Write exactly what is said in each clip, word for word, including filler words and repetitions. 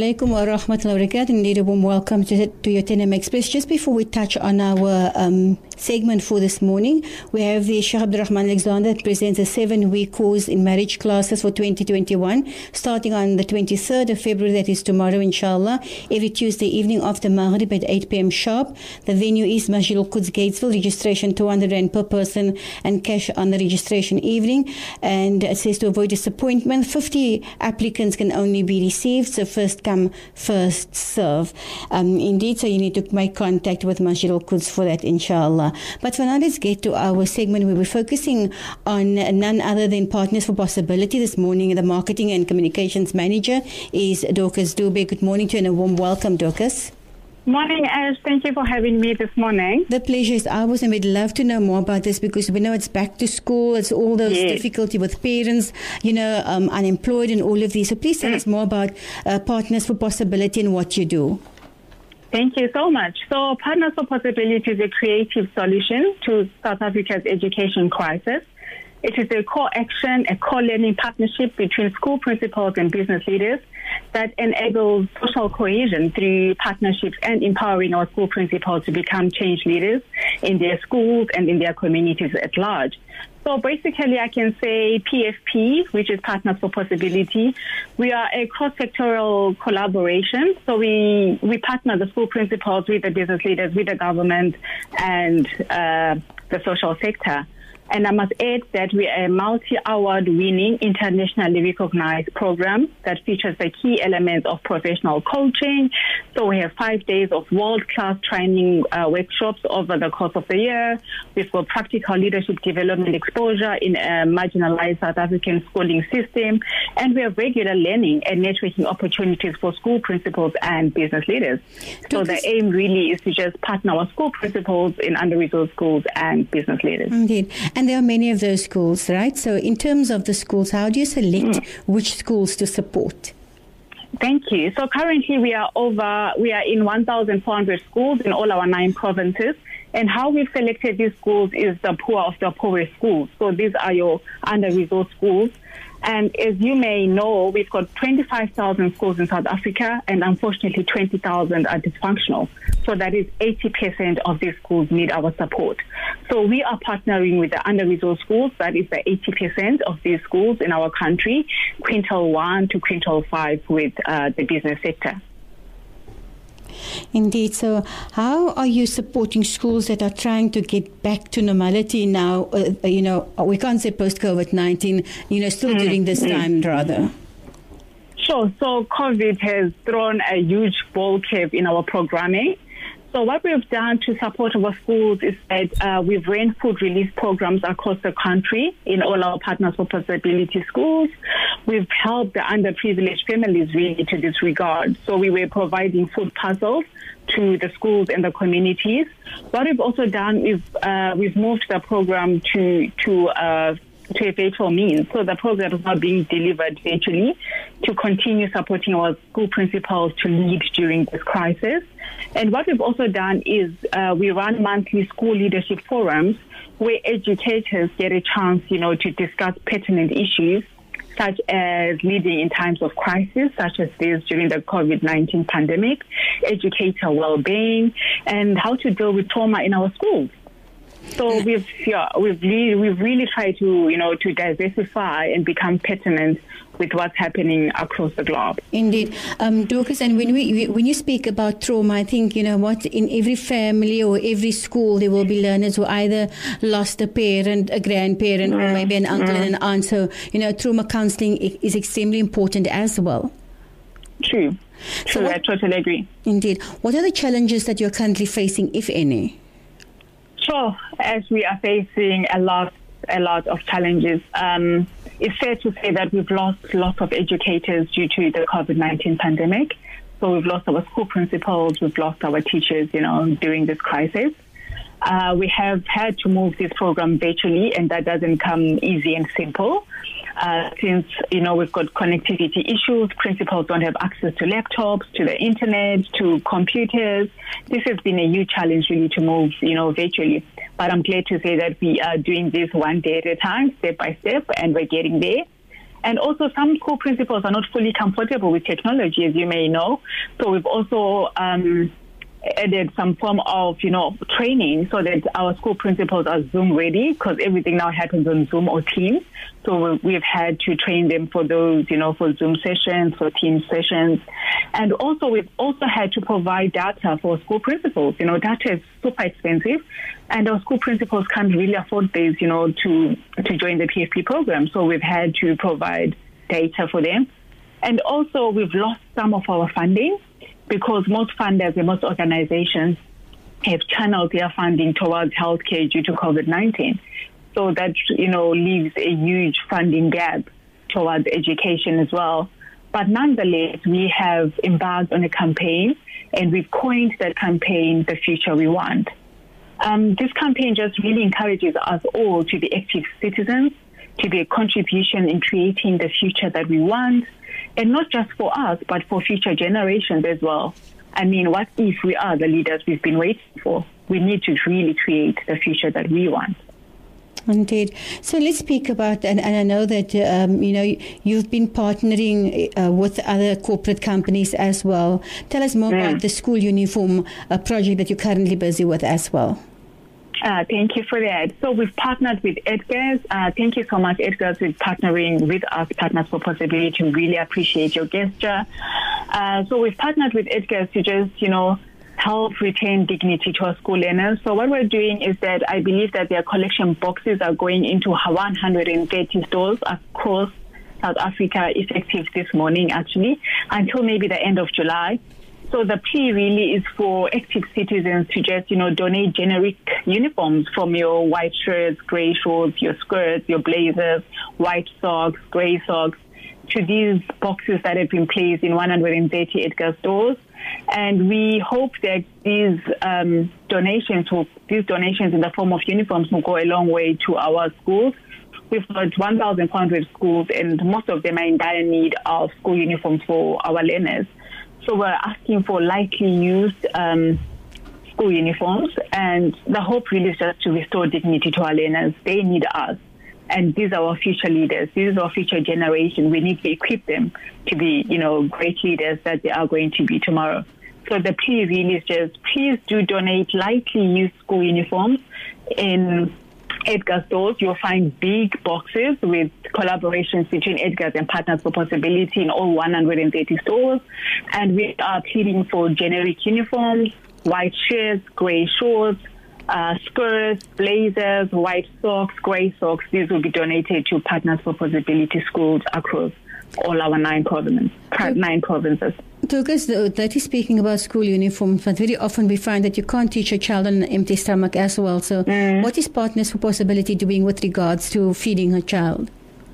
alaikum wa rahmatullahi wa barakatuh. Indeed, a warm welcome to, to your ten M Express. Just before we touch on our um, segment for this morning, we have the Sheikh Abdul Rahman Alexander that presents a seven-week course in marriage classes for twenty twenty-one, starting on the twenty-third of February, that is tomorrow, inshallah, every Tuesday evening after Maghrib at eight p.m. sharp. The venue is Masjid Al-Quds, Gatesville. Registration two hundred rand per person and cash on the registration evening. And it says to avoid disappointment, fifty applicants can only be received, so first come, first serve. Um, indeed, so you need to make contact with Masjid Al-Quds for that, inshallah. But for now, let's get to our segment where we're focusing on none other than Partners for Possibility. This morning, the Marketing and Communications Manager is Dorcas Dube. Good morning to you and a warm welcome, Dorcas. Morning, Ash. Thank you for having me this morning. The pleasure is ours, and we'd love to know more about this because we know it's back to school. It's all those yes. difficulty with parents, you know, um, unemployed and all of these. So please tell mm. us more about uh, Partners for Possibility and what you do. Thank you so much. So Partners for Possibility is a creative solution to South Africa's education crisis. It is a co-action, a co-learning partnership between school principals and business leaders that enables social cohesion through partnerships and empowering our school principals to become change leaders in their schools and in their communities at large. So basically, I can say P F P, which is Partners for Possibility, we are a cross-sectoral collaboration. So we, we partner the school principals with the business leaders, with the government and uh, the social sector. And I must add that we are a multi-award winning, internationally recognized program that features the key elements of professional coaching. So we have five days of world-class training uh, workshops over the course of the year. We've got practical leadership development exposure in a marginalized South African schooling system. And we have regular learning and networking opportunities for school principals and business leaders. So the aim really is to just partner our school principals in under-resourced schools and business leaders. Indeed. And there are many of those schools, right? So in terms of the schools, how do you select mm. which schools to support? Thank you. So currently we are over, we are in one thousand four hundred schools in all our nine provinces. And how we've selected these schools is the poor of the poorest schools. So these are your under-resourced schools. And as you may know, we've got twenty-five thousand schools in South Africa, and unfortunately twenty thousand are dysfunctional. So that is eighty percent of these schools need our support. So we are partnering with the under-resourced schools. That is the eighty percent of these schools in our country, quintile one to quintile five with uh, the business sector. Indeed. So how are you supporting schools that are trying to get back to normality now? Uh, you know, we can't say post-COVID nineteen, you know, still mm, during this mm. time rather. Sure. So COVID has thrown a huge ball curve in our programming. So what we've done to support our schools is that uh, we've ran food relief programs across the country in all our Partners for Possibility schools. We've helped the underprivileged families really to this regard. So we were providing food parcels to the schools and the communities. What we've also done is uh, we've moved the program to to uh, to a virtual means. So the program is now being delivered virtually to continue supporting our school principals to lead during this crisis. And what we've also done is uh, we run monthly school leadership forums where educators get a chance, you know, to discuss pertinent issues such as leading in times of crisis, such as this during the COVID nineteen pandemic, educator well-being, and how to deal with trauma in our schools. So we've yeah, we've really we've really tried to you know to diversify and become pertinent with what's happening across the globe. Indeed, um, Dorcas. And when we when you speak about trauma, I think you know what in every family or every school there will be learners who either lost a parent, a grandparent, mm. or maybe an uncle mm. and an aunt. So you know, trauma counselling is extremely important as well. True. True. So what, I totally agree. Indeed. What are the challenges that you're currently facing, if any? Sure, as we are facing a lot, a lot of challenges. Um, it's fair to say that we've lost lots of educators due to the COVID nineteen pandemic. So we've lost our school principals, we've lost our teachers, you know, during this crisis. Uh, we have had to move this program virtually, and that doesn't come easy and simple. Uh, since, you know, we've got connectivity issues, principals don't have access to laptops, to the internet, to computers. This has been a huge challenge really to move, you know, virtually. But I'm glad to say that we are doing this one day at a time, step by step, and we're getting there. And also some school principals are not fully comfortable with technology, as you may know. So we've also um, added some form of, you know, training so that our school principals are Zoom ready, because everything now happens on Zoom or Teams. So we've had to train them for those, you know, for Zoom sessions, for Teams sessions. And also we've also had to provide data for school principals. You know, data is super expensive, and our school principals can't really afford this, you know, to, to join the P F P program. So we've had to provide data for them. And also we've lost some of our funding, because most funders and most organizations have channeled their funding towards healthcare due to COVID nineteen. So that, you know, leaves a huge funding gap towards education as well. But nonetheless, we have embarked on a campaign, and we've coined that campaign, The Future We Want. Um, this campaign just really encourages us all to be active citizens, to be a contribution in creating the future that we want, and not just for us, but for future generations as well. I mean, what if we are the leaders we've been waiting for? We need to really create the future that we want. Indeed. So let's speak about, and, and I know that, um, you know, you've been partnering uh, with other corporate companies as well. Tell us more mm. about the school uniform uh, project that you're currently busy with as well. Uh, thank you for that. So we've partnered with Edgar's. Uh, thank you so much, Edgar's, with partnering with us, Partners for Possibility. Really appreciate your gesture. Uh, so we've partnered with Edgar's to just, you know, help retain dignity to our school learners. So what we're doing is that I believe that their collection boxes are going into one hundred thirty stores across South Africa, effective this morning, actually, until maybe the end of July. So the plea really is for active citizens to just, you know, donate generic uniforms from your white shirts, grey shorts, your skirts, your blazers, white socks, grey socks, to these boxes that have been placed in one hundred thirty Edgar stores. And we hope that these um, donations, will, these donations in the form of uniforms will go a long way to our schools. We've got one thousand four hundred schools, and most of them are in dire need of school uniforms for our learners. So we're asking for lightly used um, school uniforms, and the hope really is just to restore dignity to our learners. They need us, and these are our future leaders. This is our future generation. We need to equip them to be, you know, great leaders that they are going to be tomorrow. So the plea really is just, please do donate lightly used school uniforms in Edgar stores. You'll find big boxes with collaborations between Edgar's and Partners for Possibility in all one hundred thirty stores. And we are pleading for generic uniforms, white shirts, grey shorts, uh, skirts, blazers, white socks, grey socks. These will be donated to Partners for Possibility schools across all our nine provinces. Nine provinces. Douglas, that is speaking about school uniforms, but very often we find that you can't teach a child on an empty stomach as well. So mm. what is Partners for Possibility doing with regards to feeding a child?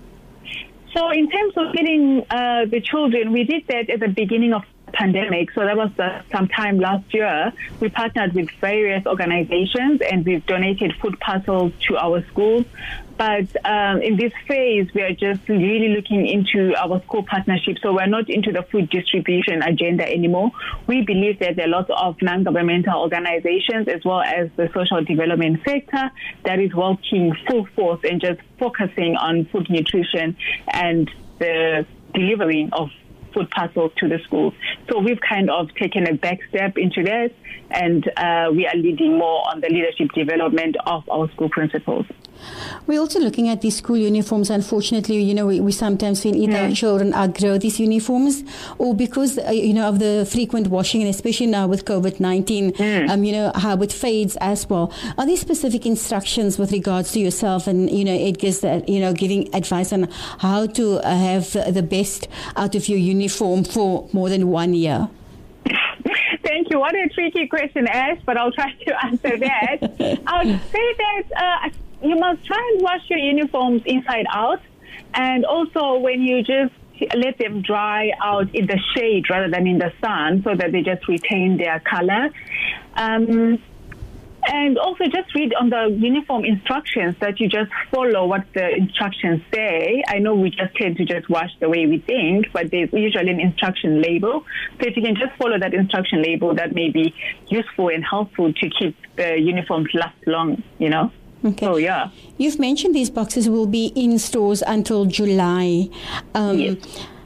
So in terms of feeding uh, the children, we did that at the beginning of the pandemic. So that was uh, sometime last year. We partnered with various organizations, and we've donated food parcels to our schools. But um, in this phase, we are just really looking into our school partnerships. So we're not into the food distribution agenda anymore. We believe that there are lots of non-governmental organizations as well as the social development sector that is working full force and just focusing on food nutrition and the delivering of food parcels to the schools. So we've kind of taken a back step into that, and uh, we are leading more on the leadership development of our school principals. We're also looking at these school uniforms. Unfortunately, you know, we, we sometimes feel either mm. our children outgrow these uniforms, or because, uh, you know, of the frequent washing, and especially now with COVID nineteen, mm. um, you know, how it fades as well. Are there specific instructions with regards to yourself and, you know, Edgar's, that, you know, giving advice on how to uh, have the best out of your uniform for more than one year? Thank you. What a tricky question, Ash, but I'll try to answer that. I would say that uh, you must try and wash your uniforms inside out, and also when you just let them dry out in the shade rather than in the sun, so that they just retain their color. Um, and also just read on the uniform instructions, that you just follow what the instructions say. I know we just tend to just wash the way we think, but there's usually an instruction label. So if you can just follow that instruction label, that may be useful and helpful to keep the uniforms last long, you know. Okay. So, yeah. You've mentioned these boxes will be in stores until July. Um, yes.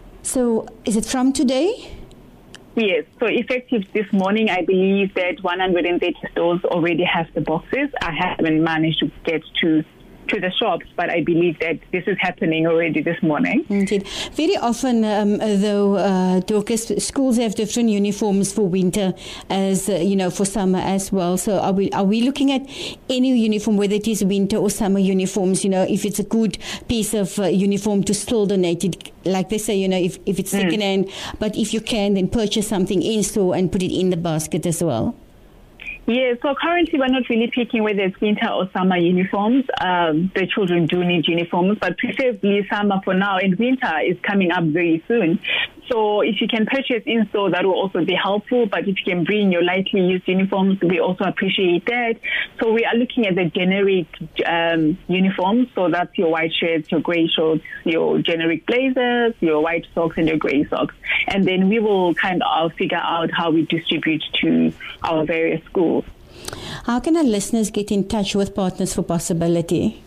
So is it from today? Yes. So effective this morning, I believe that one hundred thirty stores already have the boxes. I haven't managed to get to to the shops, but I believe that this is happening already this morning. Indeed. Very often, um, though, uh, Dorcas, schools have different uniforms for winter as, uh, you know, for summer as well. So are we are we looking at any uniform, whether it is winter or summer uniforms, you know, if it's a good piece of uh, uniform to still donate it, like they say, you know, if, if it's second hand, mm. but if you can, then purchase something in store and put it in the basket as well. Yeah, so currently we're not really picking whether it's winter or summer uniforms. Um, the children do need uniforms, but preferably summer for now, and winter is coming up very soon. So if you can purchase in store, that will also be helpful. But if you can bring your lightly used uniforms, we also appreciate that. So we are looking at the generic um, uniforms. So that's your white shirts, your grey shorts, your generic blazers, your white socks, and your grey socks. And then we will kind of figure out how we distribute to our various schools. How can our listeners get in touch with Partners for Possibility?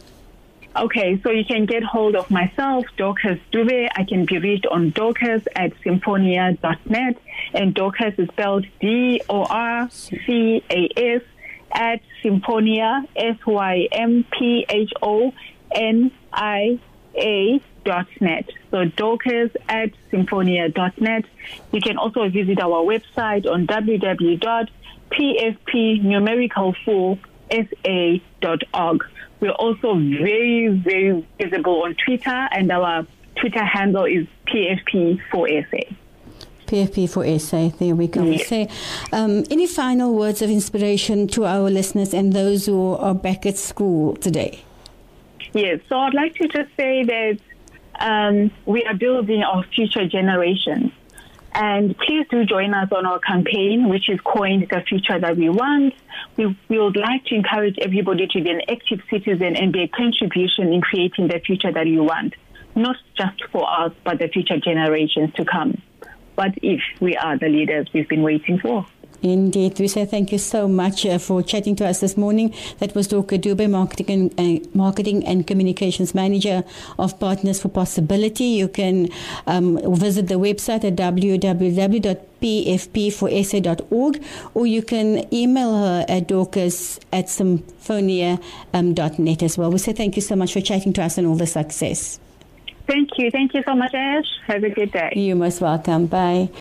Okay, so you can get hold of myself, Dorcas Dube. I can be reached on Dorcas at symphonia dot net, and Dorcas is spelled D O R C A S at Symphonia, S Y M P H O N I A dot net. So Dorcas at symphonia dot net. You can also visit our website on w w w dot p f p numerical four s a dot org. We're also very, very visible on Twitter, and our Twitter handle is P F P four S A. P F P four S A, there we go. Yes. So, um, any final words of inspiration to our listeners and those who are back at school today? Yes, so I'd like to just say that um, we are building our future generations. And please do join us on our campaign, which is coined The Future That We Want. We, we would like to encourage everybody to be an active citizen and be a contribution in creating the future that we want, not just for us, but the future generations to come. What if we are the leaders we've been waiting for? Indeed. We say thank you so much uh, for chatting to us this morning. That was Dorcas Dube, Marketing and, uh, Marketing and Communications Manager of Partners for Possibility. You can um, visit the website at w w w dot p f p four s a dot org, or you can email her at dorcas at symphonia dot net as well. We say thank you so much for chatting to us and all the success. Thank you. Thank you so much, Ash. Have a good day. You're most welcome. Bye.